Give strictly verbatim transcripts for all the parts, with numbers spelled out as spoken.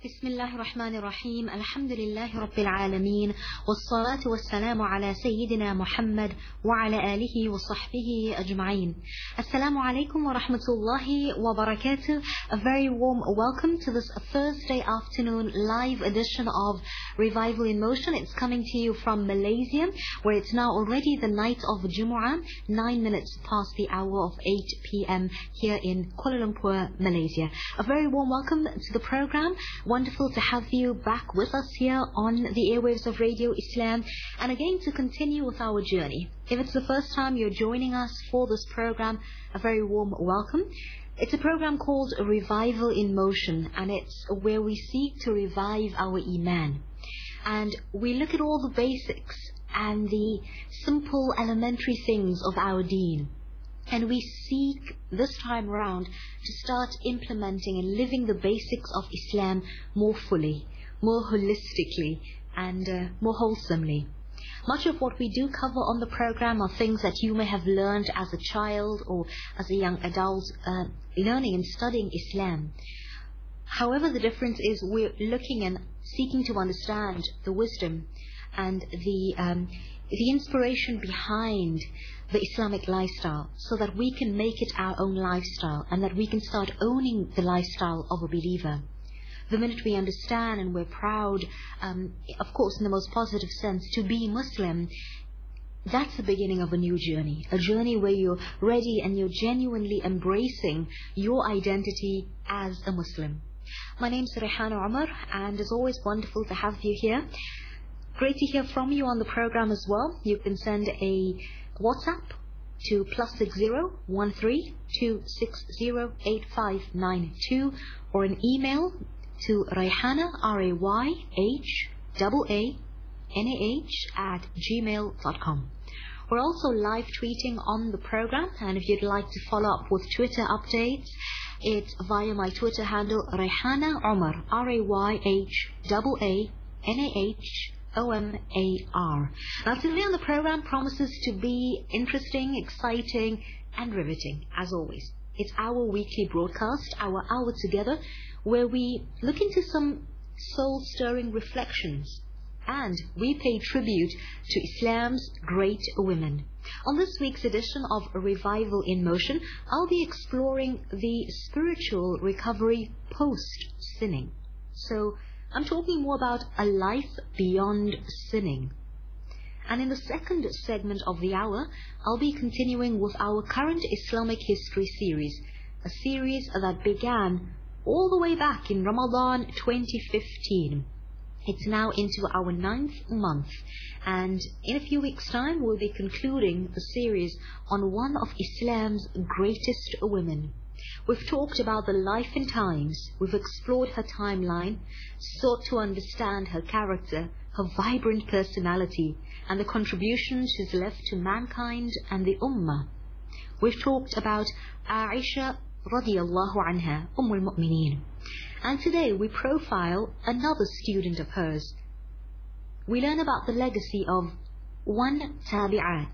بسم الله الرحمن الرحيم الحمد لله رب العالمين والصلاة والسلام على سيدنا محمد وعلى آله وصحبه أجمعين. Assalamu alaikum wa rahmatullahi wa barakatuh. A very warm welcome to this Thursday afternoon live edition of Revival in Motion. It's coming to you from Malaysia, where it's now already the night of Jumu'ah, nine minutes past the hour of eight p.m. here in Kuala Lumpur, Malaysia. A very warm welcome to the program. Wonderful to have you back with us here on the airwaves of Radio Islam, and again to continue with our journey. If it's the first time you're joining us for this program, a very warm welcome. It's a program called Revival in Motion, and it's where we seek to revive our Iman. And we look at all the basics and the simple elementary things of our deen. And we seek this time around to start implementing and living the basics of Islam more fully, more holistically, and uh, more wholesomely. Much of what we do cover on the program are things that you may have learned as a child or as a young adult, uh, learning and studying Islam. However, the difference is we're looking and seeking to understand the wisdom and the um, the inspiration behind the Islamic lifestyle, so that we can make it our own lifestyle and that we can start owning the lifestyle of a believer. The minute we understand and we're proud, um, of course in the most positive sense, to be Muslim, that's the beginning of a new journey. A journey where you're ready and you're genuinely embracing your identity as a Muslim. My name's Rayhana Umar, and it's always wonderful to have you here. Great to hear from you on the program as well. You can send a WhatsApp to plus six zero one three two six zero eight five nine two, or an email to Rayhana R A Y H A A N A H at gmail dot com. We're also live tweeting on the program, and if you'd like to follow up with Twitter updates, it's via my Twitter handle Rayhana Umar R A Y H A A N A H O M A R. Now today on the program promises to be interesting, exciting and riveting as always. It's our weekly broadcast, our hour together, where we look into some soul-stirring reflections and we pay tribute to Islam's great women. On this week's edition of Revival in Motion, I'll be exploring the spiritual recovery post-sinning. So I'm talking more about a life beyond sinning. And in the second segment of the hour, I'll be continuing with our current Islamic history series, a series that began all the way back in Ramadan twenty fifteen. It's now into our ninth month, and in a few weeks' time we'll be concluding the series on one of Islam's greatest women. We've talked about the life and times, we've explored her timeline, sought to understand her character, her vibrant personality, and the contributions she's left to mankind and the Ummah. We've talked about Aisha radiyallahu anha, Ummul Mu'mineen. And today we profile another student of hers. We learn about the legacy of one tabi'at,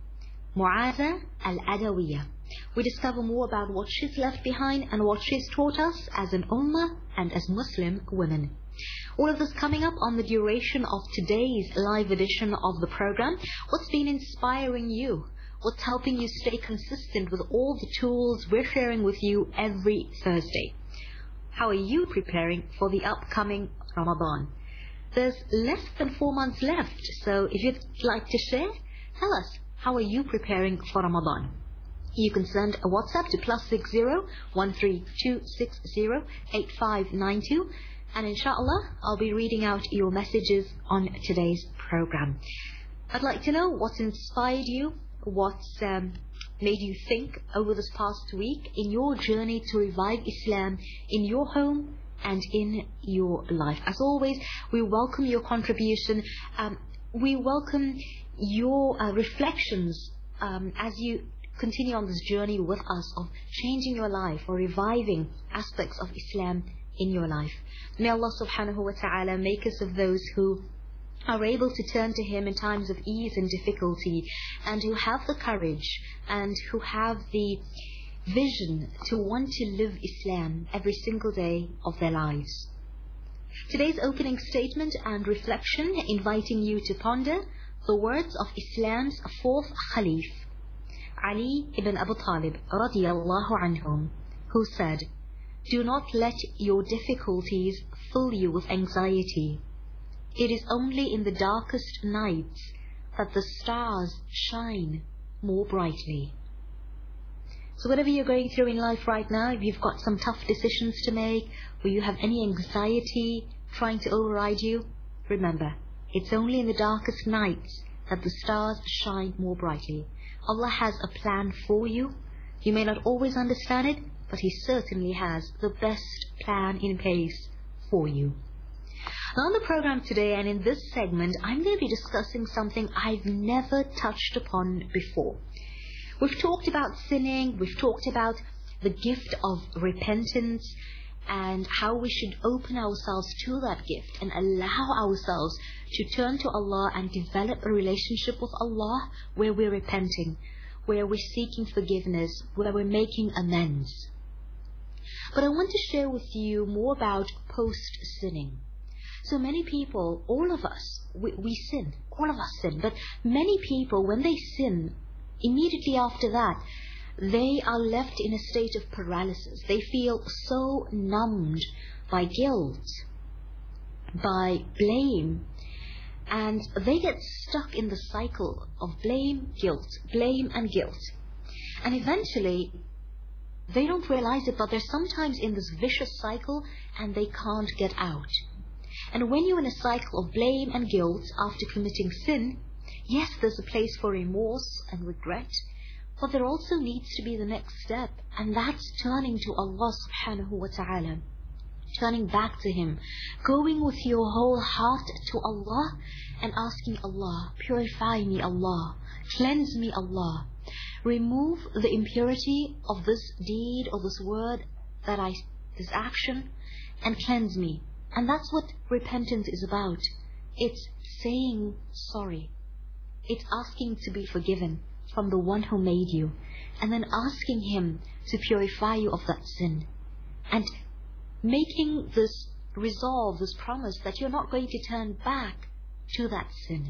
Mu'aza al-Adawiyah. We discover more about what she's left behind and what she's taught us as an ummah and as Muslim women. All of this coming up on the duration of today's live edition of the program. What's been inspiring you? What's helping you stay consistent with all the tools we're sharing with you every Thursday? How are you preparing for the upcoming Ramadan? There's less than four months left, so if you'd like to share, tell us, how are you preparing for Ramadan? You can send a WhatsApp to plus six zero one three two six zero eight five nine two, and inshallah I'll be reading out your messages on today's program. I'd like to know what's inspired you, what's um, made you think over this past week in your journey to revive Islam in your home and in your life. As always, we welcome your contribution. Um, we welcome your uh, reflections um, as you continue on this journey with us of changing your life or reviving aspects of Islam in your life. May Allah subhanahu wa ta'ala make us of those who are able to turn to Him in times of ease and difficulty, and who have the courage and who have the vision to want to live Islam every single day of their lives. Today's opening statement and reflection inviting you to ponder the words of Islam's fourth Khalif, Ali ibn Abu Talib radiyallahu anhum, who said, "Do not let your difficulties fill you with anxiety. It is only in the darkest nights that the stars shine more brightly." So whatever you're going through in life right now, if you've got some tough decisions to make, or you have any anxiety trying to override you, remember, it's only in the darkest nights that the stars shine more brightly. Allah has a plan for you. You may not always understand it, but He certainly has the best plan in place for you. Now on the program today and in this segment, I'm going to be discussing something I've never touched upon before. We've talked about sinning, we've talked about the gift of repentance and how we should open ourselves to that gift and allow ourselves to turn to Allah and develop a relationship with Allah where we're repenting, where we're seeking forgiveness, where we're making amends. But I want to share with you more about post-sinning. So many people, all of us, we, we sin, all of us sin, but many people, when they sin, immediately after that, they are left in a state of paralysis. They feel so numbed by guilt, by blame, and they get stuck in the cycle of blame, guilt, blame and guilt. And eventually, they don't realize it, but they're sometimes in this vicious cycle and they can't get out. And when you're in a cycle of blame and guilt after committing sin, yes, there's a place for remorse and regret, but there also needs to be the next step, and that's turning to Allah subhanahu wa ta'ala, turning back to Him, going with your whole heart to Allah and asking Allah, purify me Allah, cleanse me Allah, remove the impurity of this deed or this word, that I, this action, and cleanse me. And that's what repentance is about. It's saying sorry. It's asking to be forgiven from the one who made you, and then asking Him to purify you of that sin, and making this resolve, this promise that you're not going to turn back to that sin.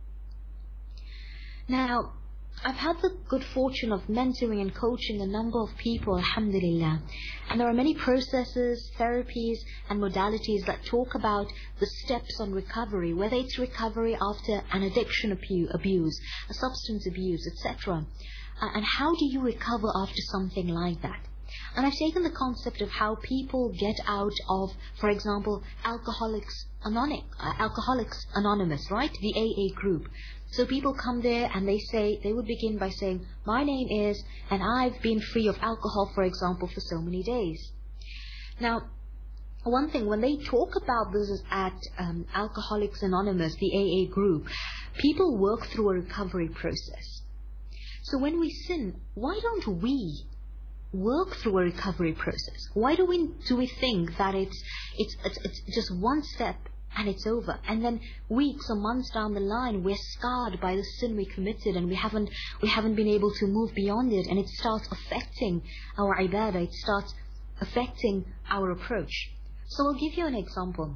Now, I've had the good fortune of mentoring and coaching a number of people, alhamdulillah. And there are many processes, therapies and modalities that talk about the steps on recovery, whether it's recovery after an addiction abuse, a substance abuse, et cetera. Uh, and how do you recover after something like that? And I've taken the concept of how people get out of, for example, Alcoholics Anonymous, uh, Alcoholics Anonymous, right? The A A group. So people come there and they say, they would begin by saying, my name is, and I've been free of alcohol, for example, for so many days. Now, one thing, when they talk about this at um, Alcoholics Anonymous, the A A group, people work through a recovery process. So when we sin, why don't we work through a recovery process? Why do we do we think that it's it's it's, it's just one step and it's over, and then weeks or months down the line we're scarred by the sin we committed, and we haven't we haven't been able to move beyond it, and it starts affecting our ibadah, it starts affecting our approach. So I'll give you an example.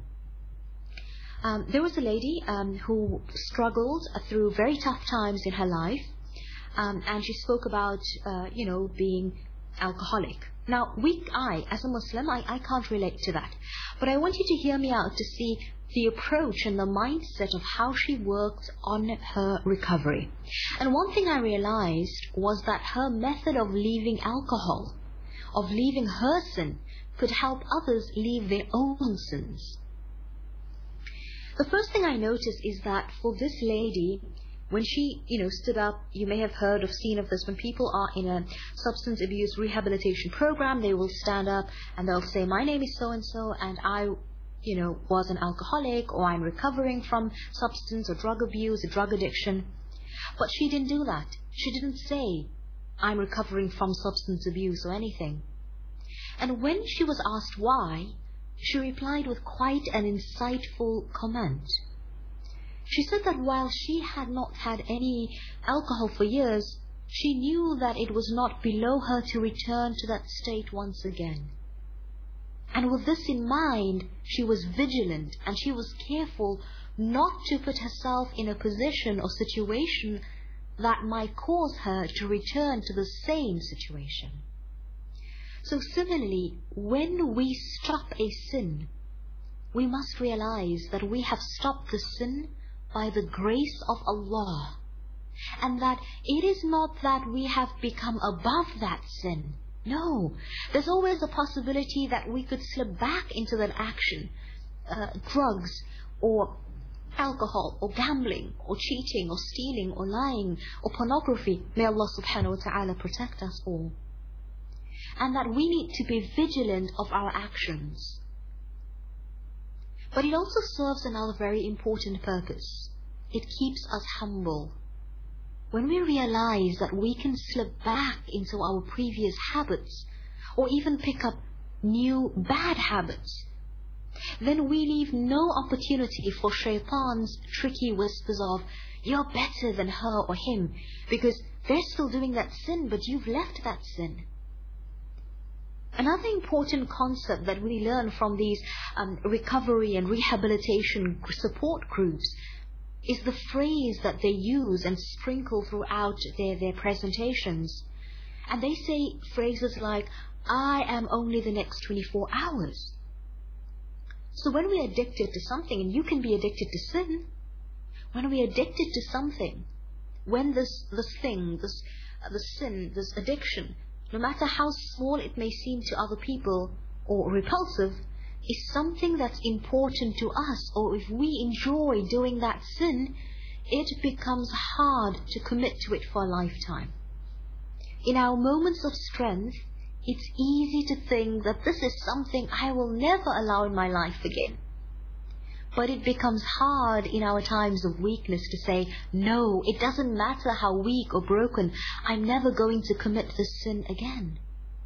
Um, there was a lady um, who struggled through very tough times in her life, um, and she spoke about uh, you know being alcoholic. Now, we, I, as a Muslim, I, I can't relate to that. But I want you to hear me out to see the approach and the mindset of how she worked on her recovery. And one thing I realized was that her method of leaving alcohol, of leaving her sin, could help others leave their own sins. The first thing I noticed is that for this lady, when she, you know, stood up, you may have heard or seen of this, when people are in a substance abuse rehabilitation program, they will stand up and they'll say, my name is so-and-so, and I, you know, was an alcoholic, or I'm recovering from substance or drug abuse or drug addiction. But she didn't do that. She didn't say, I'm recovering from substance abuse or anything. And when she was asked why, she replied with quite an insightful comment. She said that while she had not had any alcohol for years, she knew that it was not below her to return to that state once again. And with this in mind, she was vigilant and she was careful not to put herself in a position or situation that might cause her to return to the same situation. So similarly, when we stop a sin, we must realize that we have stopped the sin by the grace of Allah, and that it is not that we have become above that sin. No, there's always a possibility that we could slip back into that action, uh, drugs or alcohol or gambling or cheating or stealing or lying or pornography. May Allah subhanahu wa ta'ala protect us all. And that we need to be vigilant of our actions. But it also serves another very important purpose. It keeps us humble. When we realize that we can slip back into our previous habits or even pick up new bad habits, then we leave no opportunity for shaitan's tricky whispers of, you're better than her or him, because they're still doing that sin, but you've left that sin. Another important concept that we learn from these um, recovery and rehabilitation support groups is the phrase that they use and sprinkle throughout their, their presentations. And they say phrases like, I am only the next twenty-four hours. So when we're addicted to something, and you can be addicted to sin, when we're addicted to something, when this, this thing, this, uh, the sin, this addiction, no matter how small it may seem to other people or repulsive, is something that's important to us, or if we enjoy doing that sin, it becomes hard to commit to it for a lifetime. In our moments of strength, it's easy to think that this is something I will never allow in my life again. But it becomes hard in our times of weakness to say, no, it doesn't matter how weak or broken, I'm never going to commit this sin again.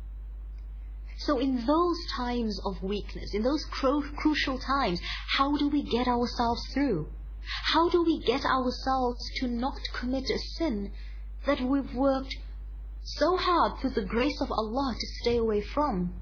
So in those times of weakness, in those cru- crucial times, how do we get ourselves through? How do we get ourselves to not commit a sin that we've worked so hard through the grace of Allah to stay away from?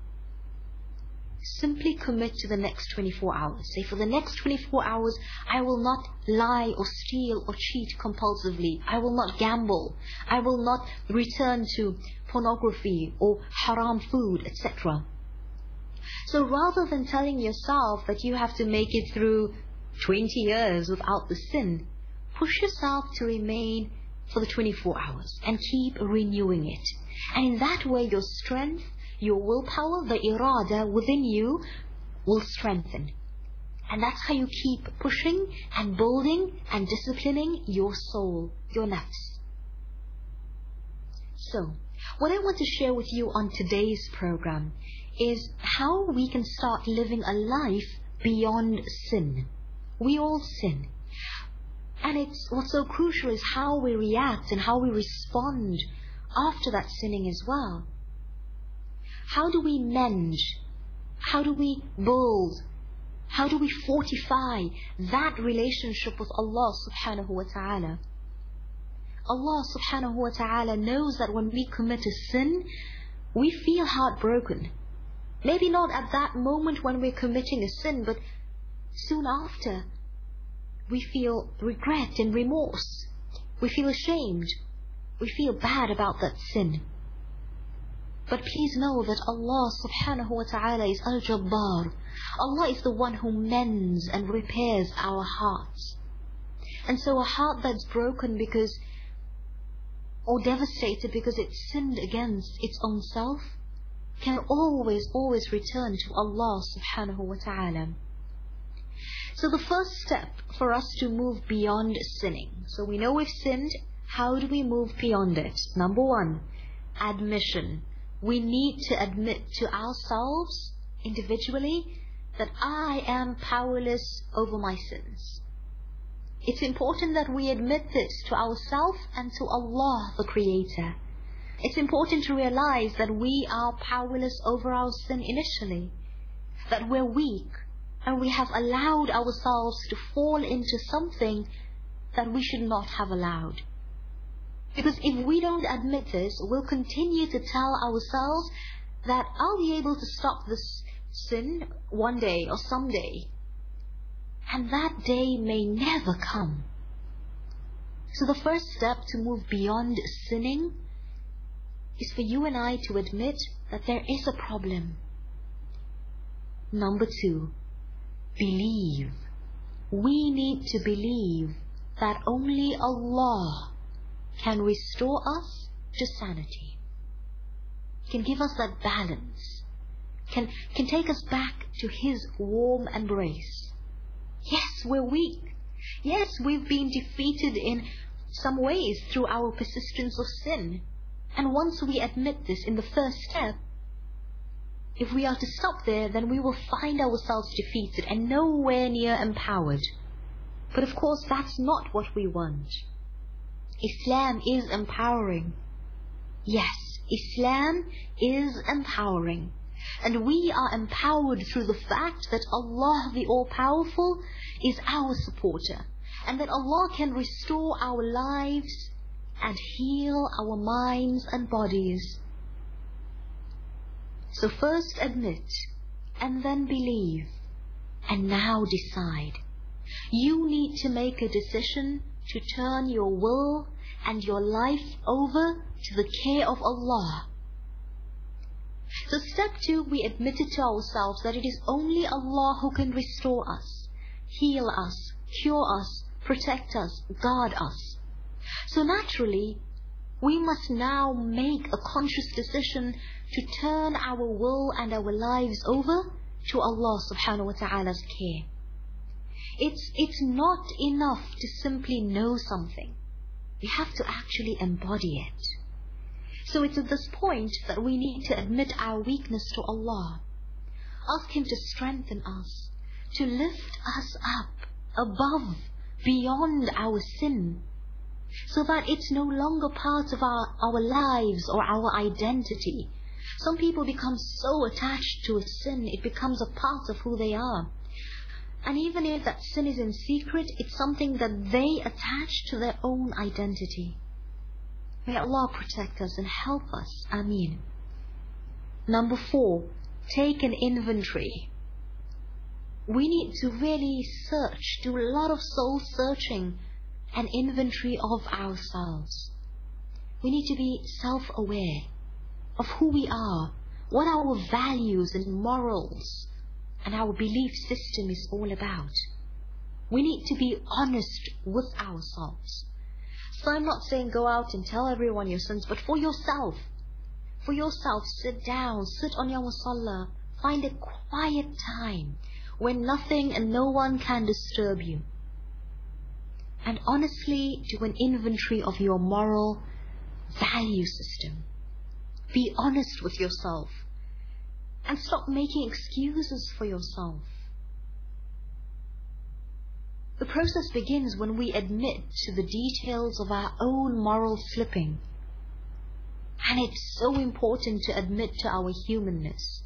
Simply commit to the next twenty-four hours. Say, for the next twenty-four hours, I will not lie or steal or cheat compulsively. I will not gamble. I will not return to pornography or haram food, et cetera. So rather than telling yourself that you have to make it through twenty years without the sin, push yourself to remain for the twenty-four hours and keep renewing it. And in that way, your strength, your willpower, the irada within you will strengthen. And that's how you keep pushing and building and disciplining your soul, your nafs. So, what I want to share with you on today's program is how we can start living a life beyond sin. We all sin. And it's what's so crucial is how we react and how we respond after that sinning as well. How do we mend? How do we build? How do we fortify that relationship with Allah subhanahu wa ta'ala? Allah subhanahu wa ta'ala knows that when we commit a sin, we feel heartbroken. Maybe not at that moment when we're committing a sin, but soon after, we feel regret and remorse. We feel ashamed. We feel bad about that sin. But please know that Allah subhanahu wa ta'ala is Al-Jabbar. Allah is the one who mends and repairs our hearts. And so a heart that's broken because, or devastated because it sinned against its own self, can always, always return to Allah subhanahu wa ta'ala. So the first step for us to move beyond sinning. So we know we've sinned. How do we move beyond it? Number one, admission. We need to admit to ourselves individually that I am powerless over my sins. It's important that we admit this to ourselves and to Allah, the Creator. It's important to realize that we are powerless over our sin initially, that we're weak, and we have allowed ourselves to fall into something that we should not have allowed. Because if we don't admit this, we'll continue to tell ourselves that I'll be able to stop this sin one day or someday. And that day may never come. So the first step to move beyond sinning is for you and I to admit that there is a problem. Number two, believe. We need to believe that only Allah can restore us to sanity, can give us that balance, can, can take us back to His warm embrace. Yes, we're weak. Yes, we've been defeated in some ways through our persistence of sin. And once we admit this in the first step, if we are to stop there, then we will find ourselves defeated and nowhere near empowered. But of course, that's not what we want. Islam is empowering. Yes, Islam is empowering. And we are empowered through the fact that Allah, the All-Powerful, is our supporter. And that Allah can restore our lives and heal our minds and bodies. So first admit, and then believe, and now decide. You need to make a decision to turn your will and your life over to the care of Allah. So step two, we admitted to ourselves that it is only Allah who can restore us, heal us, cure us, protect us, guard us. So naturally, we must now make a conscious decision to turn our will and our lives over to Allah subhanahu wa ta'ala's care. It's, it's not enough to simply know something. We have to actually embody it. So it's at this point that we need to admit our weakness to Allah. Ask Him to strengthen us, to lift us up above, beyond our sin, so that it's no longer part of our, our lives or our identity. Some people become so attached to a sin, it becomes a part of who they are. And even if that sin is in secret, it's something that they attach to their own identity. May Allah protect us and help us. Ameen. Number four, take an inventory. We need to really search, do a lot of soul searching, an inventory of ourselves. We need to be self-aware of who we are, what our values and morals and our belief system is all about. We need to be honest with ourselves. So I'm not saying go out and tell everyone your sins, but for yourself. For yourself, sit down, sit on your musalla, find a quiet time when nothing and no one can disturb you. And honestly, do an inventory of your moral value system. Be honest with yourself. And stop making excuses for yourself. The process begins when we admit to the details of our own moral slipping. And it's so important to admit to our humanness.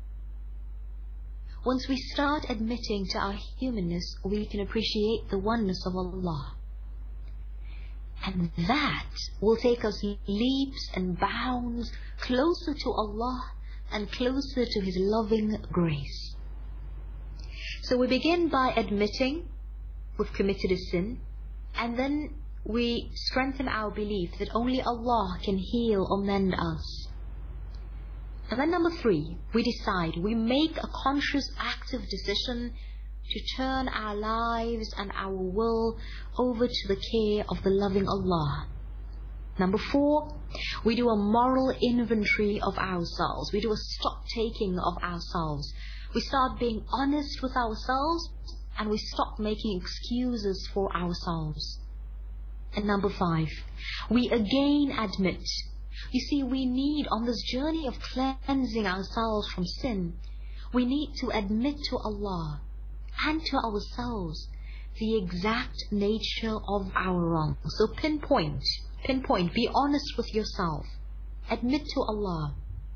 Once we start admitting to our humanness, we can appreciate the oneness of Allah. And that will take us leaps and bounds closer to Allah and closer to His loving grace. So we begin by admitting we've committed a sin, and then we strengthen our belief that only Allah can heal or mend us. And then number three, we decide, we make a conscious, active decision to turn our lives and our will over to the care of the loving Allah. Number four, we do a moral inventory of ourselves. We do a stock taking of ourselves. We start being honest with ourselves, and we stop making excuses for ourselves. And number five, we again admit. You see, we need, on this journey of cleansing ourselves from sin, we need to admit to Allah and to ourselves the exact nature of our wrong. So pinpoint, pinpoint, be honest with yourself. Admit to Allah.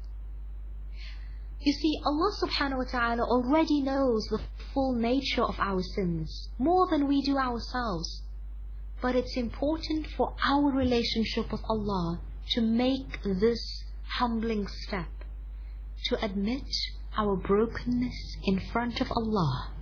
You see, Allah subhanahu wa ta'ala already knows the full nature of our sins, more than we do ourselves. But it's important for our relationship with Allah to make this humbling step, to admit our brokenness in front of Allah.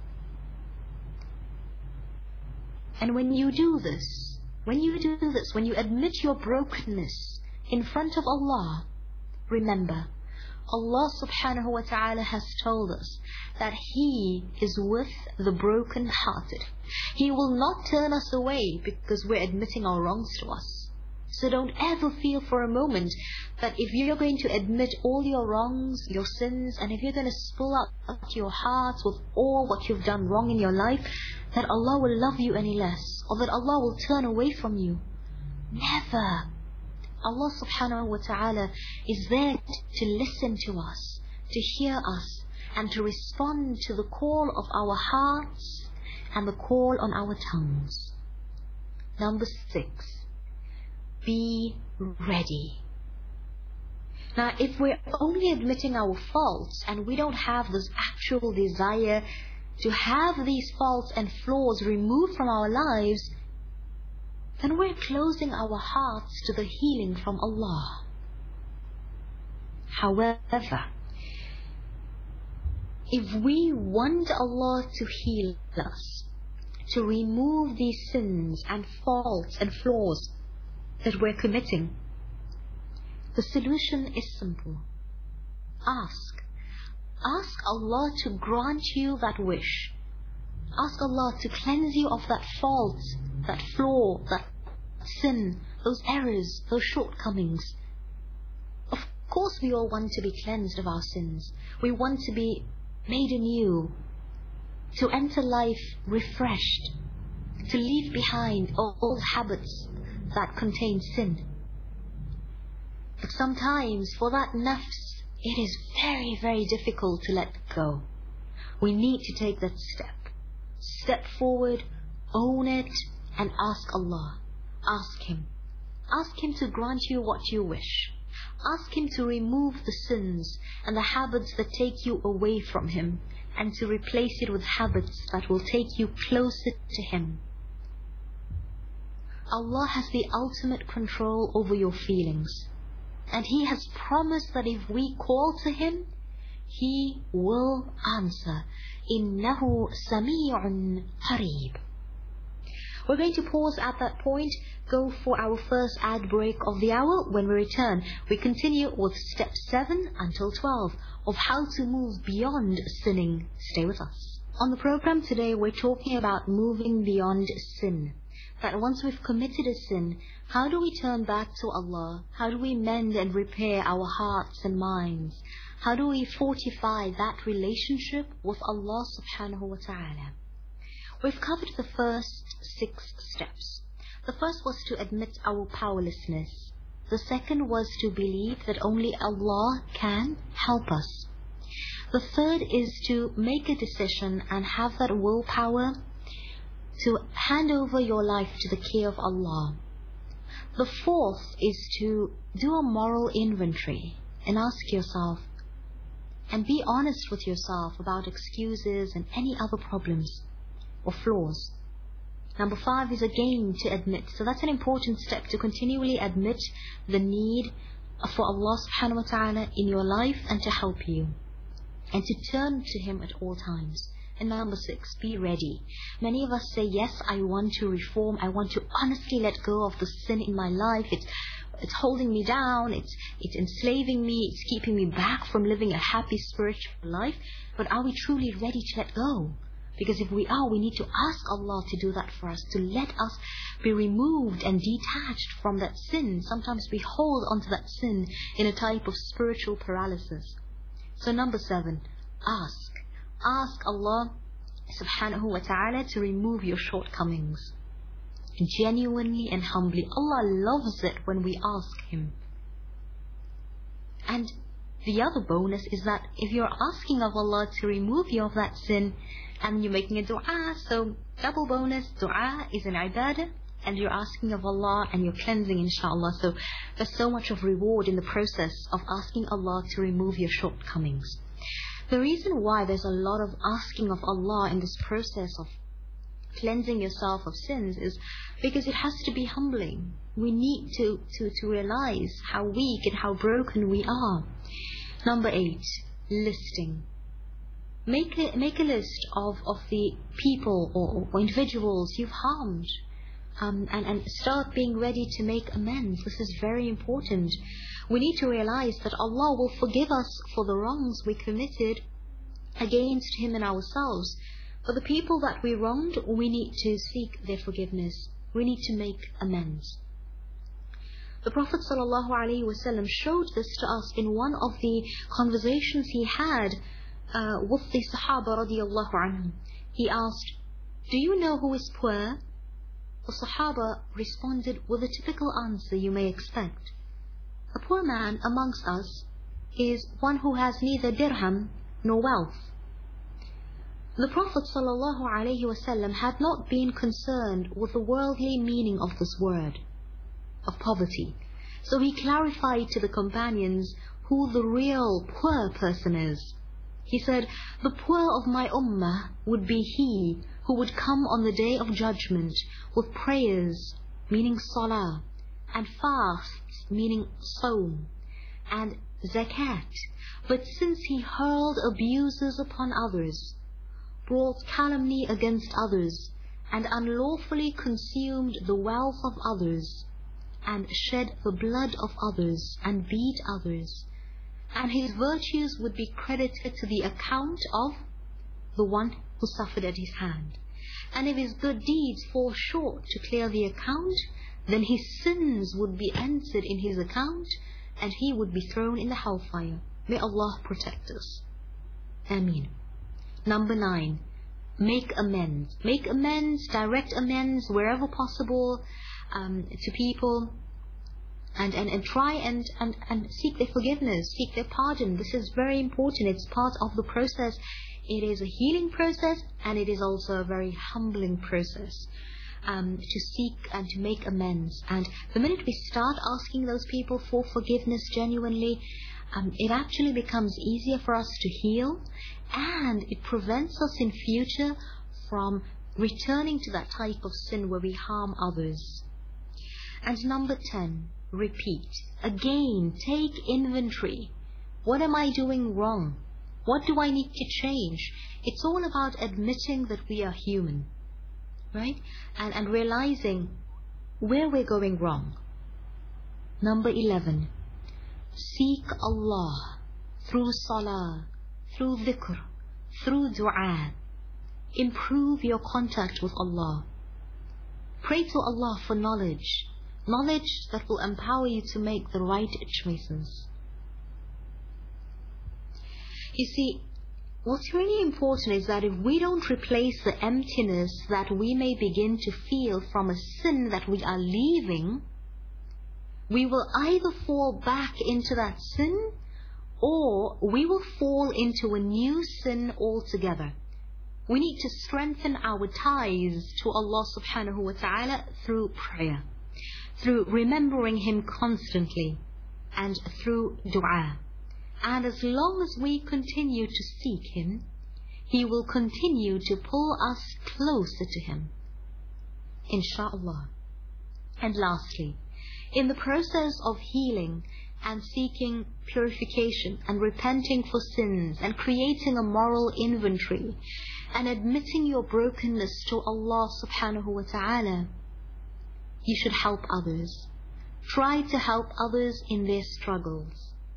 And when you do this, when you do this, when you admit your brokenness in front of Allah, remember, Allah subhanahu wa ta'ala has told us that He is with the broken-hearted. He will not turn us away because we're admitting our wrongs to us. So don't ever feel for a moment that if you're going to admit all your wrongs, your sins, and if you're going to spill out your hearts with all what you've done wrong in your life, that Allah will love you any less, or that Allah will turn away from you. Never. Allah subhanahu wa ta'ala is there to listen to us, to hear us, and to respond to the call of our hearts and the call on our tongues. Number six, be ready. Now, if we're only admitting our faults and we don't have this actual desire to have these faults and flaws removed from our lives, then we're closing our hearts to the healing from Allah. However, if we want Allah to heal us, to remove these sins and faults and flaws that we're committing, the solution is simple. Ask. Ask Allah to grant you that wish. Ask Allah to cleanse you of that fault, that flaw, that sin, those errors, those shortcomings. Of course we all want to be cleansed of our sins. We want to be made anew, to enter life refreshed, to leave behind old habits that contain sin. But sometimes for that nafs, it is very, very difficult to let go. We need to take that step. Step forward, own it, and ask Allah. Ask Him. Ask Him to grant you what you wish. Ask Him to remove the sins and the habits that take you away from Him, and to replace it with habits that will take you closer to Him. Allah has the ultimate control over your feelings, and He has promised that if we call to Him, He will answer. إِنَّهُ سَمِيعٌ قَرِيبٌ. We're going to pause at that point, go for our first ad break of the hour. When we return, we continue with step seven until twelve of how to move beyond sinning. Stay with us. On the program today, we're talking about moving beyond sin. That once we've committed a sin, how do we turn back to Allah? How do we mend and repair our hearts and minds? How do we fortify that relationship with Allah subhanahu wa ta'ala? We've covered the first six steps. The first was to admit our powerlessness. The second was to believe that only Allah can help us. The third is to make a decision and have that willpower to hand over your life to the care of Allah. The fourth is to do a moral inventory and ask yourself and be honest with yourself about excuses and any other problems or flaws. Number five is again to admit. So that's an important step, to continually admit the need for Allah subhanahu wa ta'ala in your life and to help you, and to turn to Him at all times. And number six, be ready. Many of us say, yes, I want to reform. I want to honestly let go of the sin in my life. It's it's holding me down. It's it's enslaving me. It's keeping me back from living a happy spiritual life. But are we truly ready to let go? Because if we are, we need to ask Allah to do that for us, to let us be removed and detached from that sin. Sometimes we hold onto that sin in a type of spiritual paralysis. So number seven, ask. Ask Allah subhanahu wa ta'ala to remove your shortcomings. Genuinely and humbly. Allah loves it when we ask Him. And the other bonus is that if you're asking of Allah to remove you of that sin, and you're making a dua, so double bonus, dua is an ibadah, and you're asking of Allah and you're cleansing, inshallah. So there's so much of reward in the process of asking Allah to remove your shortcomings. The reason why there's a lot of asking of Allah in this process of cleansing yourself of sins is because it has to be humbling. We need to, to, to realize how weak and how broken we are. Number eight, listing. Make a, make a list of, of the people or, or individuals you've harmed. Um, and, and start being ready to make amends. This is very important. We need to realize that Allah will forgive us for the wrongs we committed against Him and ourselves. For the people that we wronged, we need to seek their forgiveness. We need to make amends. The Prophet ﷺ showed this to us in one of the conversations he had uh, with the Sahaba radiallahu anhum. He asked, "Do you know who is poor?" The Sahaba responded with a typical answer you may expect. A poor man amongst us is one who has neither dirham nor wealth. The Prophet ﷺ had not been concerned with the worldly meaning of this word, of poverty. So he clarified to the companions who the real poor person is. He said, "The poor of my ummah would be he who would come on the day of judgment with prayers, meaning salah, and fasts, meaning sawm, and zakat. But since he hurled abuses upon others, brought calumny against others, and unlawfully consumed the wealth of others, and shed the blood of others, and beat others, and his virtues would be credited to the account of the one who suffered at his hand. And if his good deeds fall short to clear the account, then his sins would be entered in his account, and he would be thrown in the hellfire. May Allah protect us. Ameen." Number nine, make amends. Make amends, direct amends wherever possible um, to people, and, and, and try and, and, and seek their forgiveness, seek their pardon. This is very important. It's part of the process. It is a healing process, and it is also a very humbling process um, to seek and to make amends. And the minute we start asking those people for forgiveness genuinely, um, it actually becomes easier for us to heal, and it prevents us in future from returning to that type of sin where we harm others. And number ten, repeat. Again, take inventory. What am I doing wrong? What do I need to change? It's all about admitting that we are human, right? And, and realizing where we're going wrong. Number eleven, seek Allah through salah, through dhikr, through dua. Improve your contact with Allah. Pray to Allah for knowledge, knowledge that will empower you to make the right choices. You see, what's really important is that if we don't replace the emptiness that we may begin to feel from a sin that we are leaving, we will either fall back into that sin, or we will fall into a new sin altogether. We need to strengthen our ties to Allah subhanahu wa ta'ala through prayer, through remembering Him constantly, and through dua. And as long as we continue to seek Him, He will continue to pull us closer to Him, inshaAllah. And lastly, in the process of healing and seeking purification and repenting for sins and creating a moral inventory and admitting your brokenness to Allah subhanahu wa ta'ala, you should help others. Try to help others in their struggles.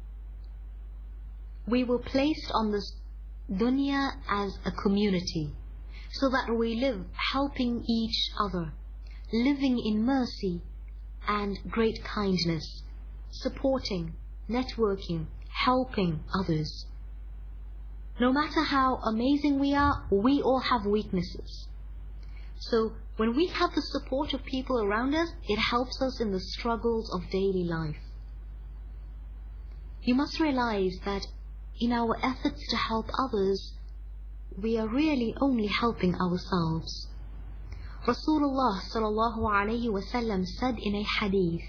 We were placed on this dunya as a community, so that we live helping each other, living in mercy and great kindness, supporting, networking, helping others. No matter how amazing we are, we all have weaknesses. So when we have the support of people around us, it helps us in the struggles of daily life. You must realize that in our efforts to help others, we are really only helping ourselves. Rasulullah sallallahu alayhi wa sallam said in a hadith,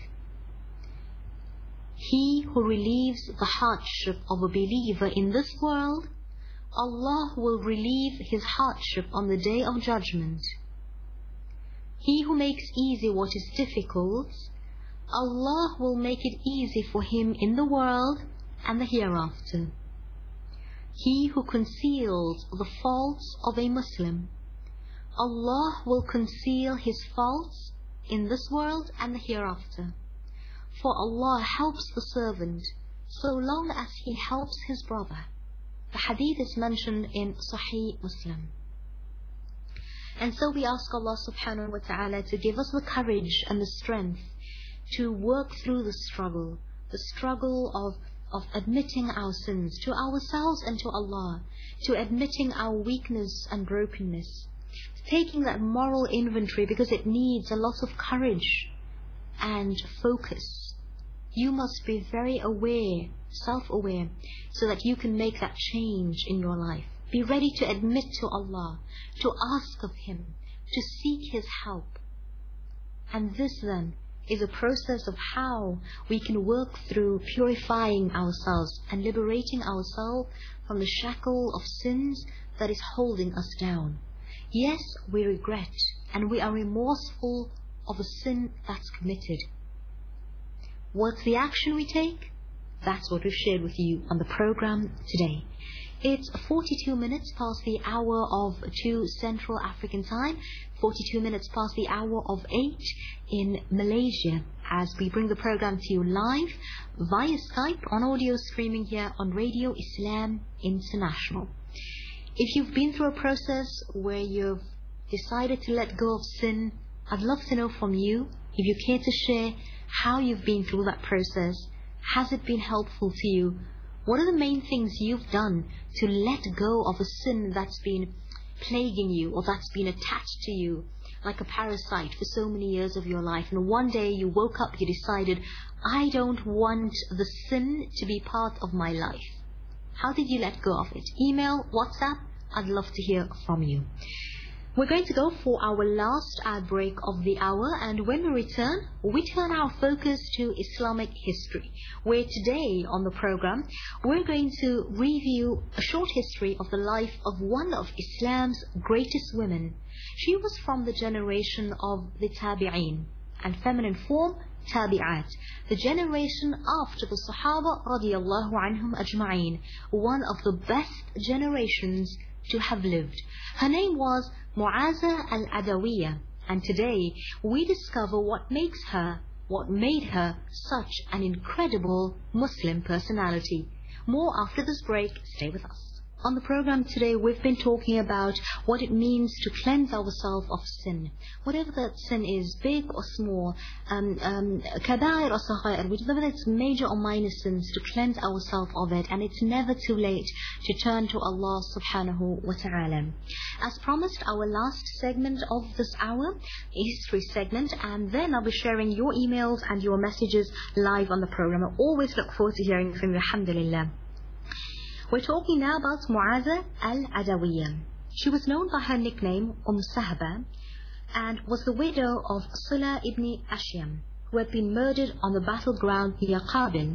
"He who relieves the hardship of a believer in this world, Allah will relieve his hardship on the day of judgment. He who makes easy what is difficult, Allah will make it easy for him in the world and the hereafter. he who conceals the faults of a Muslim, Allah will conceal his faults in this world and the hereafter. For Allah helps the servant so long as he helps his brother. The hadith is mentioned in Sahih Muslim. And so we ask Allah subhanahu wa ta'ala to give us the courage and the strength to work through the struggle, the struggle of, of admitting our sins to ourselves and to Allah, to admitting our weakness and brokenness, taking that moral inventory, because it needs a lot of courage and focus. You must be very aware, self-aware, so that you can make that change in your life. Be ready to admit to Allah, to ask of Him, to seek His help. And this then is a process of how we can work through purifying ourselves and liberating ourselves from the shackle of sins that is holding us down. Yes, we regret and we are remorseful of a sin that's committed. What's the action we take? That's what we've shared with you on the program today. It's forty-two minutes past the hour of two Central African time, forty-two minutes past the hour of eight in Malaysia, as we bring the program to you live via Skype on audio streaming here on Radio Islam International. If you've been through a process where you've decided to let go of sin, I'd love to know from you, if you care to share how you've been through that process. Has it been helpful to you? What are the main things you've done to let go of a sin that's been plaguing you or that's been attached to you like a parasite for so many years of your life, and one day you woke up, you decided, I don't want the sin to be part of my life. How did you let go of it? Email, WhatsApp, I'd love to hear from you. We're going to go for our last ad break of the hour, and when we return, we turn our focus to Islamic history, where today on the program, we're going to review a short history of the life of one of Islam's greatest women. She was from the generation of the Tabi'een, and feminine form, Tabi'at, the generation after the Sahaba radiallahu anhum ajma'een, one of the best generations to have lived. Her name was Mu'aza al-Adawiyya, and today we discover what makes her, what made her such an incredible Muslim personality. More after this break. Stay with us. On the program today, we've been talking about what it means to cleanse ourselves of sin. Whatever that sin is, big or small, um, um, kabair or saghair, whether it's major or minor sins, to cleanse ourselves of it. And it's never too late to turn to Allah subhanahu wa ta'ala. As promised, our last segment of this hour, a history segment, and then I'll be sharing your emails and your messages live on the program. I always look forward to hearing from you, alhamdulillah. We're talking now about Mu'aza al-Adawiyya. She was known by her nickname Umm Sahba and was the widow of Sila ibn Ashyam, who had been murdered on the battleground near Qabil.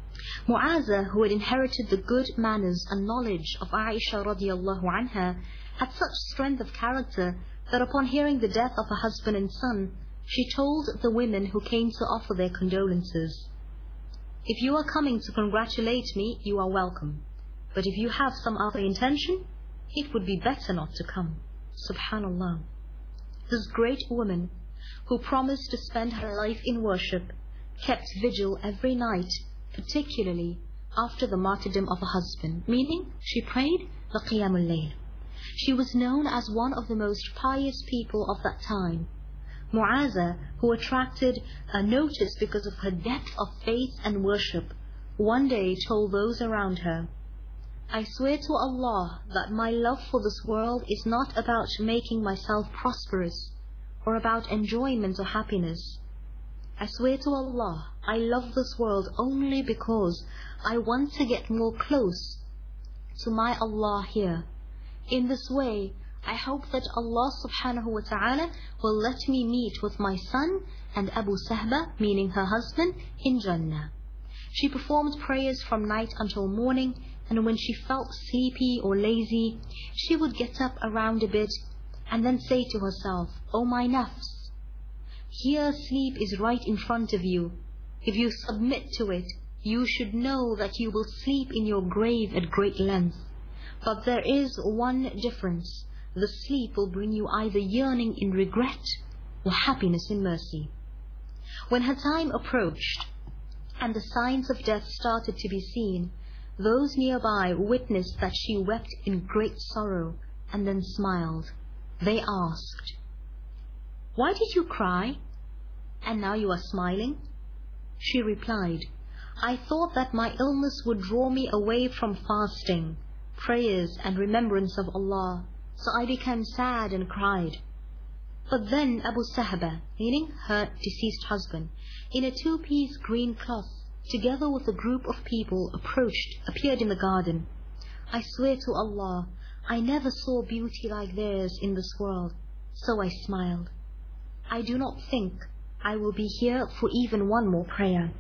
Mu'aza, who had inherited the good manners and knowledge of Aisha radiallahu anha, had such strength of character that upon hearing the death of her husband and son, she told the women who came to offer their condolences, "If you are coming to congratulate me, you are welcome. But if you have some other intention, it would be better not to come." Subhanallah. This great woman, who promised to spend her life in worship, kept vigil every night, particularly after the martyrdom of her husband, meaning she prayed the Qiyamul Layl. She was known as one of the most pious people of that time. Mu'aza, who attracted a notice because of her depth of faith and worship, one day told those around her, "I swear to Allah that my love for this world is not about making myself prosperous or about enjoyment or happiness. I swear to Allah, I love this world only because I want to get more close to my Allah here. In this way, I hope that Allah subhanahu wa ta'ala will let me meet with my son and Abu Sahba," meaning her husband, "in Jannah." She performed prayers from night until morning, and when she felt sleepy or lazy, she would get up around a bit and then say to herself, "O my nafs, here sleep is right in front of you. If you submit to it, you should know that you will sleep in your grave at great length. But there is one difference. The sleep will bring you either yearning in regret or happiness in mercy. When her time approached and the signs of death started to be seen, those nearby witnessed that she wept in great sorrow and then smiled. They asked, "Why did you cry? And now you are smiling?" She replied, "I thought that my illness would draw me away from fasting, prayers and remembrance of Allah, so I became sad and cried." But then Abu Sahaba, meaning her deceased husband, in a two-piece green cloth, together with a group of people, approached, appeared in the garden. "I swear to Allah, I never saw beauty like theirs in this world, so I smiled. I do not think I will be here for even one more prayer."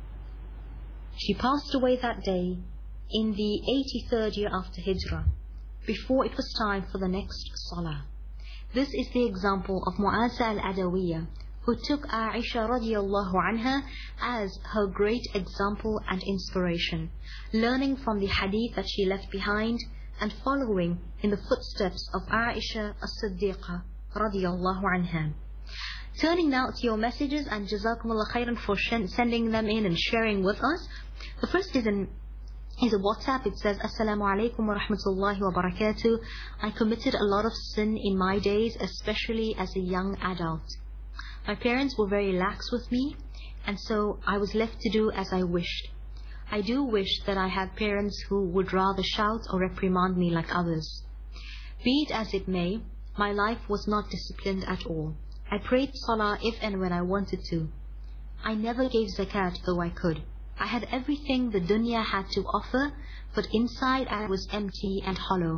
She passed away that day in the eighty-third year after Hijrah, before it was time for the next Salah. This is the example of Mu'aza al-Adawiyya, who took Aisha radiallahu anha as her great example and inspiration, learning from the hadith that she left behind and following in the footsteps of Aisha as-Siddiqa radiallahu anha. Turning now to your messages, and Jazakumullah khairan for sending them in and sharing with us. The first is in is a WhatsApp. It says, "Assalamu alaikum wa rahmatullahi wa barakatuh. I committed a lot of sin in my days, especially as a young adult. My parents were very lax with me, and so I was left to do as I wished. I do wish that I had parents who would rather shout or reprimand me like others. Be it as it may, my life was not disciplined at all. I prayed salah if and when I wanted to. I never gave zakat, though I could. I had everything the dunya had to offer, but inside I was empty and hollow.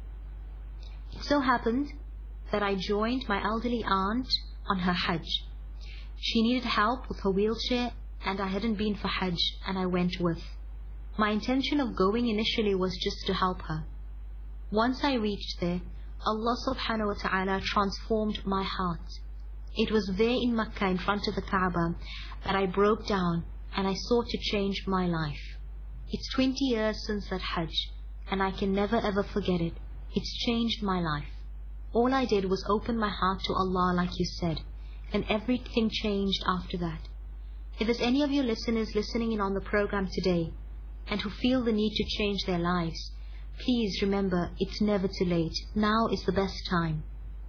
It so happened that I joined my elderly aunt on her Hajj. She needed help with her wheelchair, and I hadn't been for Hajj, and I went with. My intention of going initially was just to help her. Once I reached there, Allah subhanahu wa ta'ala transformed my heart. It was there in Makkah, in front of the Kaaba, that I broke down and I sought to change my life. It's twenty years since that Hajj, and I can never ever forget it. It's changed my life. All I did was open my heart to Allah, like you said, and everything changed after that. If there's any of your listeners listening in on the program today and who feel the need to change their lives, please remember, it's never too late. Now is the best time.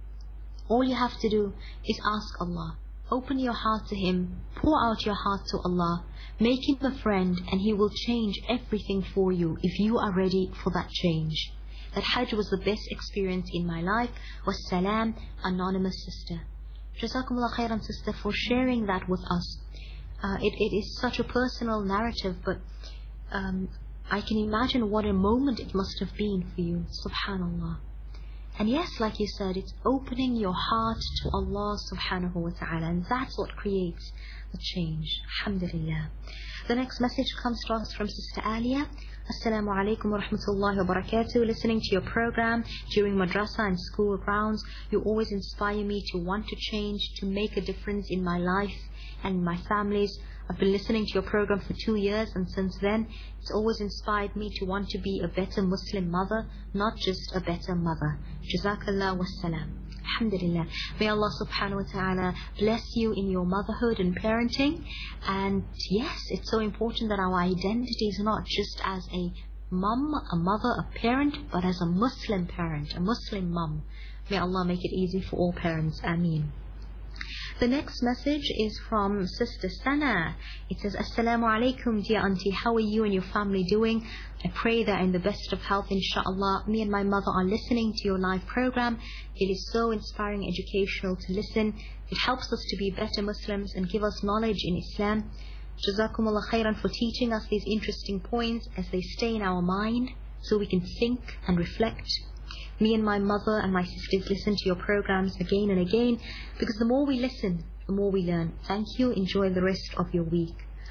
All you have to do is ask Allah. Open your heart to Him, pour out your heart to Allah, make Him a friend, and He will change everything for you if you are ready for that change. That Hajj was the best experience in my life. Wassalam, anonymous sister. Jazakumullah khairan, sister, for sharing that with us. Uh, it, it is such a personal narrative, but um, I can imagine what a moment it must have been for you. Subhanallah. And yes, like you said, it's opening your heart to Allah subhanahu wa ta'ala, and that's what creates the change. Alhamdulillah. The next message comes to us from Sister Alia. Assalamu alaikum wa rahmatullahi wa barakatuh. Listening to your program during madrasa and school grounds, you always inspire me to want to change, to make a difference in my life and my family's. I've been listening to your program for two years, and since then, it's always inspired me to want to be a better Muslim mother, not just a better mother. Jazakallah wassalam. Alhamdulillah. May Allah subhanahu wa ta'ala bless you in your motherhood and parenting. And yes, it's so important that our identity is not just as a mum, a mother, a parent, but as a Muslim parent, a Muslim mum. May Allah make it easy for all parents. Ameen. The next message is from Sister Sana. It says, Assalamu alaikum, dear auntie. How are you and your family doing? I pray that in the best of health, inshallah. Me and my mother are listening to your live program. It is so inspiring, educational to listen. It helps us to be better Muslims and give us knowledge in Islam. Jazakumullah khairan for teaching us these interesting points as they stay in our mind so we can think and reflect. Me and my mother and my sisters listen to your programs again and again, because the more we listen, the more we learn. Thank you. Enjoy the rest of your week.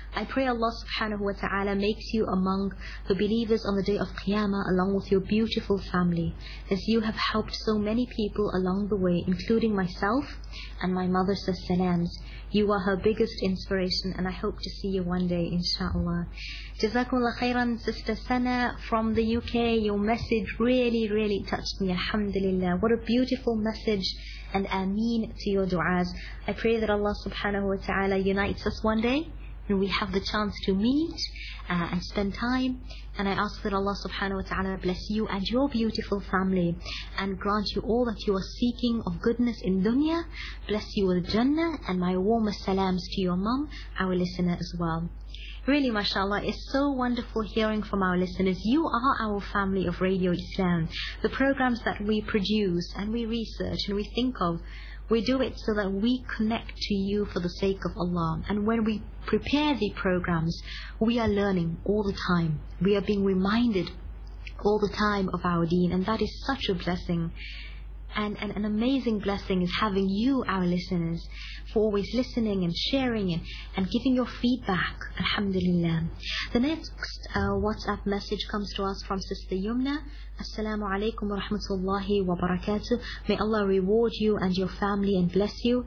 I pray Allah subhanahu wa ta'ala makes you among the believers on the day of Qiyamah along with your beautiful family, as you have helped so many people along the way, including myself and my mother says salams. You are her biggest inspiration, and I hope to see you one day, inshallah. Jazakumullah khairan, Sister Sana from the U K. Your message really, really touched me, alhamdulillah. What a beautiful message, and ameen to your du'as. I pray that Allah subhanahu wa ta'ala unites us one day, and we have the chance to meet uh, and spend time. And I ask that Allah subhanahu wa ta'ala bless you and your beautiful family, and grant you all that you are seeking of goodness in dunya. Bless you with Jannah, and my warmest salams to your mum, our listener as well. Really, mashallah, it's so wonderful hearing from our listeners. You are our family of Radio Islam. The programs that we produce and we research and we think of, we do it so that we connect to you for the sake of Allah. And when we prepare the programs, we are learning all the time. We are being reminded all the time of our deen, and that is such a blessing. And, and an amazing blessing is having you, our listeners, for always listening and sharing and, and giving your feedback. Alhamdulillah. The next uh, WhatsApp message comes to us from Sister Yumna. Assalamu alaikum wa rahmatullahi wa barakatuh. May Allah reward you and your family and bless you.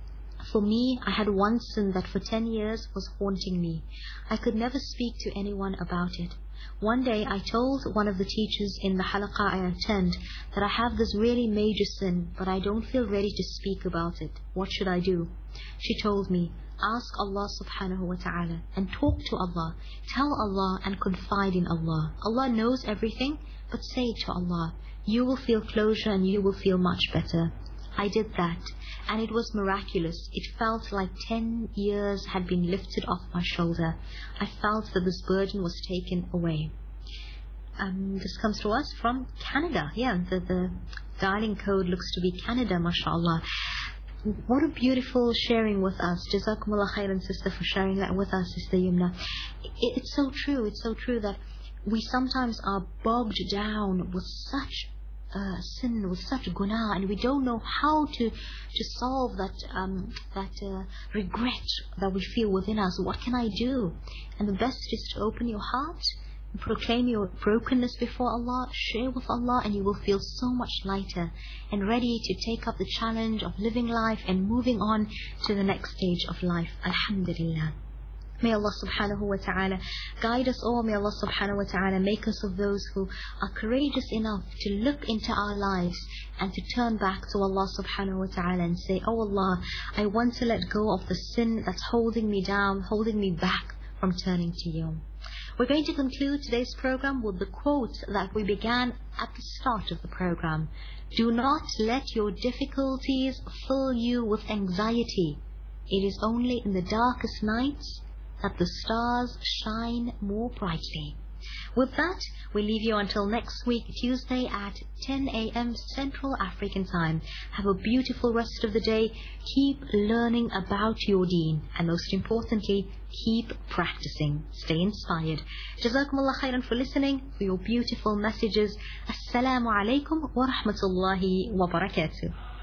For me, I had one sin that for ten years was haunting me. I could never speak to anyone about it. One day I told one of the teachers in the halaqah I attend that I have this really major sin, but I don't feel ready to speak about it. What should I do? She told me, ask Allah subhanahu wa ta'ala and talk to Allah. Tell Allah and confide in Allah. Allah knows everything, but say it to Allah. You will feel closure and you will feel much better. I did that, and it was miraculous. It felt like ten years had been lifted off my shoulder. I felt that this burden was taken away. Um, this comes to us from Canada. Yeah, the, the dialing code looks to be Canada, mashallah. What a beautiful sharing with us. Jazakumullah khairan, sister, for sharing that with us, Sister Yumna. It, it's so true, it's so true that we sometimes are bogged down with such Uh, sin, with such guna, and we don't know how to to solve that um, that uh, regret that we feel within us. What can I do? And the best is to open your heart and proclaim your brokenness before Allah, share with Allah, and you will feel so much lighter and ready to take up the challenge of living life and moving on to the next stage of life. Alhamdulillah. May Allah subhanahu wa ta'ala guide us all. May Allah subhanahu wa ta'ala make us of those who are courageous enough to look into our lives and to turn back to Allah subhanahu wa ta'ala and say, oh Allah, I want to let go of the sin that's holding me down, holding me back from turning to you. We're going to conclude today's program with the quote that we began at the start of the program. Do not let your difficulties fill you with anxiety. It is only in the darkest nights that the stars shine more brightly. With that, we leave you until next week, Tuesday at ten a.m. Central African Time. Have a beautiful rest of the day. Keep learning about your deen, and most importantly, keep practicing. Stay inspired. Jazakumullah khairan for listening, for your beautiful messages. Assalamu alaikum wa rahmatullahi wa barakatuh.